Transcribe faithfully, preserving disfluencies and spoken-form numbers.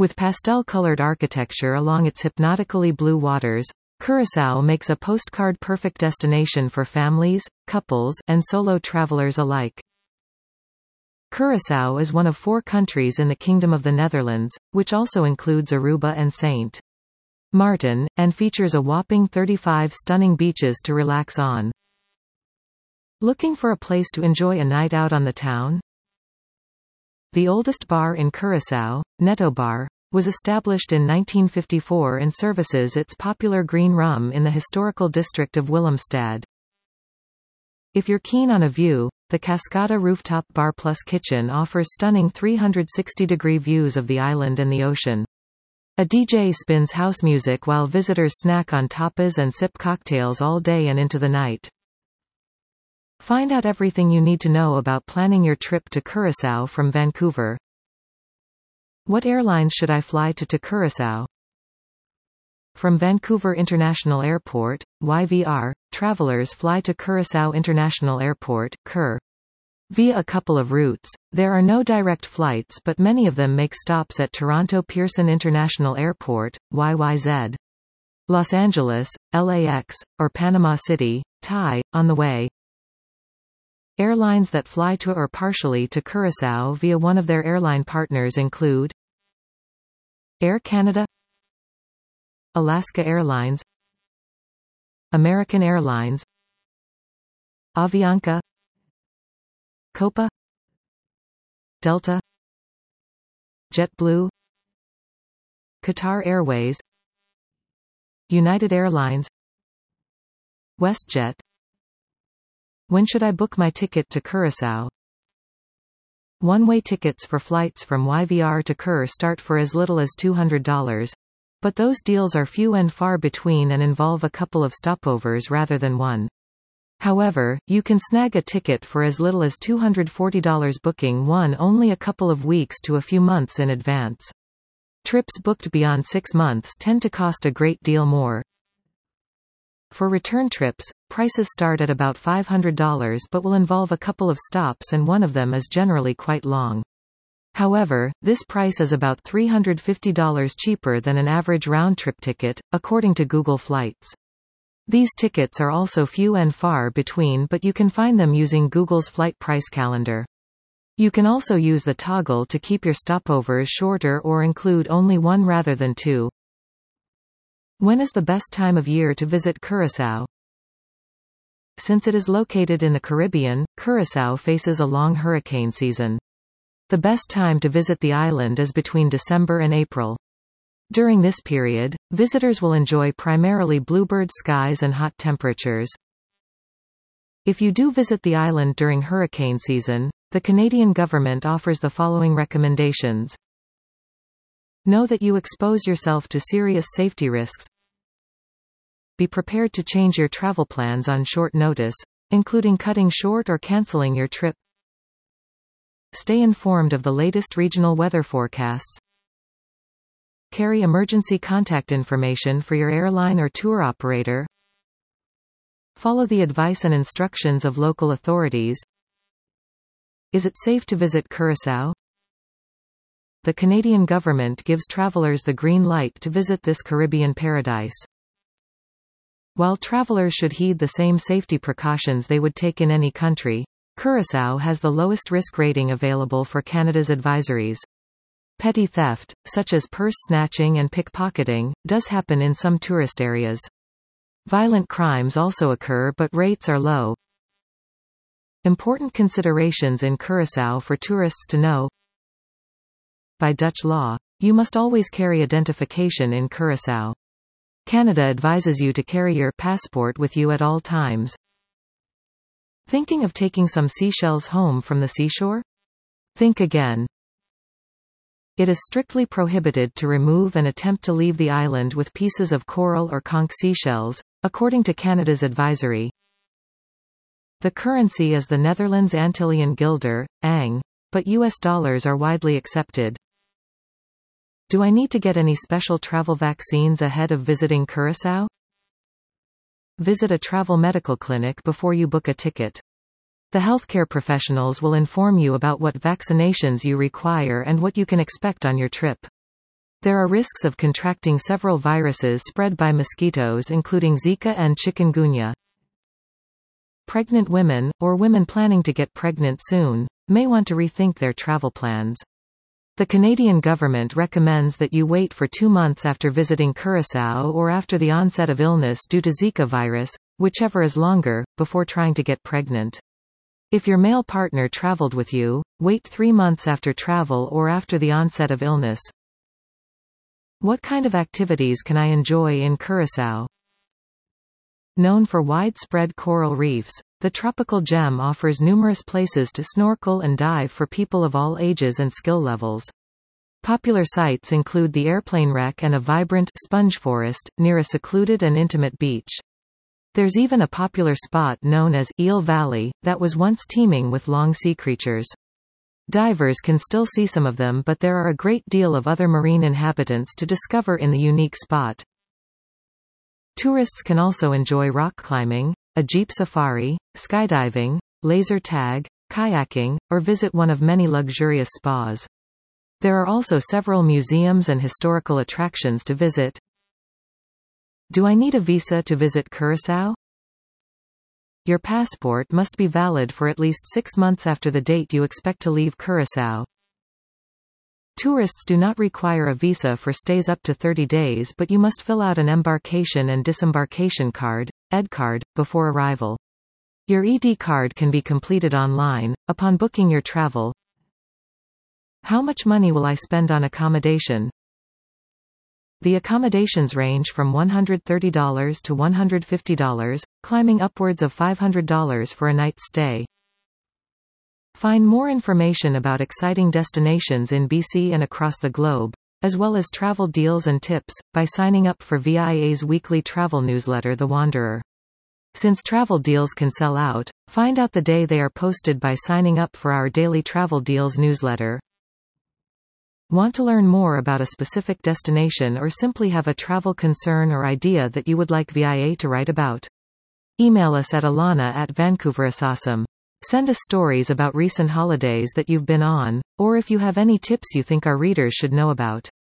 With pastel-colored architecture along its hypnotically blue waters, Curaçao makes a postcard-perfect destination for families, couples, and solo travelers alike. Curaçao is one of four countries in the Kingdom of the Netherlands, which also includes Aruba and Saint Martin, and features a whopping thirty-five stunning beaches to relax on. Looking for a place to enjoy a night out on the town? The oldest bar in Curaçao, Neto Bar, was established in nineteen fifty-four and services its popular green rum in the historical district of Willemstad. If you're keen on a view, the Cascada Rooftop Bar Plus Kitchen offers stunning three hundred sixty degree views of the island and the ocean. A D J spins house music while visitors snack on tapas and sip cocktails all day and into the night. Find out everything you need to know about planning your trip to Curaçao from Vancouver. What airlines should I fly to to Curaçao? From Vancouver International Airport, Y V R, travelers fly to Curaçao International Airport, C U R. Via a couple of routes, there are no direct flights but many of them make stops at Toronto Pearson International Airport, Y Y Z. Los Angeles, L A X, or Panama City, T I, on the way. Airlines that fly to or partially to Curaçao via one of their airline partners include Air Canada, Alaska Airlines, American Airlines, Avianca, Copa, Delta, JetBlue, Qatar Airways, United Airlines, WestJet. When should I book my ticket to Curaçao? One-way tickets for flights from Y V R to C U R start for as little as two hundred dollars. But those deals are few and far between and involve a couple of stopovers rather than one. However, you can snag a ticket for as little as two hundred forty dollars booking one only a couple of weeks to a few months in advance. Trips booked beyond six months tend to cost a great deal more. For return trips, prices start at about five hundred dollars but will involve a couple of stops and one of them is generally quite long. However, this price is about three hundred fifty dollars cheaper than an average round-trip ticket, according to Google Flights. These tickets are also few and far between but you can find them using Google's flight price calendar. You can also use the toggle to keep your stopovers shorter or include only one rather than two. When is the best time of year to visit Curaçao? Since it is located in the Caribbean, Curaçao faces a long hurricane season. The best time to visit the island is between December and April. During this period, visitors will enjoy primarily bluebird skies and hot temperatures. If you do visit the island during hurricane season, the Canadian government offers the following recommendations. Know that you expose yourself to serious safety risks. Be prepared to change your travel plans on short notice, including cutting short or canceling your trip. Stay informed of the latest regional weather forecasts. Carry emergency contact information for your airline or tour operator. Follow the advice and instructions of local authorities. Is it safe to visit Curaçao? The Canadian government gives travelers the green light to visit this Caribbean paradise. While travelers should heed the same safety precautions they would take in any country, Curaçao has the lowest risk rating available for Canada's advisories. Petty theft, such as purse snatching and pickpocketing, does happen in some tourist areas. Violent crimes also occur but rates are low. Important considerations in Curaçao for tourists to know. By Dutch law, you must always carry identification in Curaçao. Canada advises you to carry your passport with you at all times. Thinking of taking some seashells home from the seashore? Think again. It is strictly prohibited to remove and attempt to leave the island with pieces of coral or conch seashells, according to Canada's advisory. The currency is the Netherlands Antillean guilder, A N G, but U S dollars are widely accepted. Do I need to get any special travel vaccines ahead of visiting Curaçao? Visit a travel medical clinic before you book a ticket. The healthcare professionals will inform you about what vaccinations you require and what you can expect on your trip. There are risks of contracting several viruses spread by mosquitoes including Zika and chikungunya. Pregnant women, or women planning to get pregnant soon, may want to rethink their travel plans. The Canadian government recommends that you wait for two months after visiting Curaçao or after the onset of illness due to Zika virus, whichever is longer, before trying to get pregnant. If your male partner traveled with you, wait three months after travel or after the onset of illness. What kind of activities can I enjoy in Curaçao? Known for widespread coral reefs, the tropical gem offers numerous places to snorkel and dive for people of all ages and skill levels. Popular sites include the airplane wreck and a vibrant sponge forest, near a secluded and intimate beach. There's even a popular spot known as Eel Valley, that was once teeming with long sea creatures. Divers can still see some of them, but there are a great deal of other marine inhabitants to discover in the unique spot. Tourists can also enjoy rock climbing, a jeep safari, skydiving, laser tag, kayaking, or visit one of many luxurious spas. There are also several museums and historical attractions to visit. Do I need a visa to visit Curaçao? Your passport must be valid for at least six months after the date you expect to leave Curaçao. Tourists do not require a visa for stays up to thirty days, but you must fill out an embarkation and disembarkation card, E D card, before arrival. Your E D card can be completed online, upon booking your travel. How much money will I spend on accommodation? The accommodations range from one hundred thirty dollars to one hundred fifty dollars, climbing upwards of five hundred dollars for a night's stay. Find more information about exciting destinations in B C and across the globe, as well as travel deals and tips, by signing up for V I A's weekly travel newsletter The Wanderer. Since travel deals can sell out, find out the day they are posted by signing up for our daily travel deals newsletter. Want to learn more about a specific destination or simply have a travel concern or idea that you would like V I A to write about? Email us at alana at vancouverisawesome. Send us stories about recent holidays that you've been on, or if you have any tips you think our readers should know about.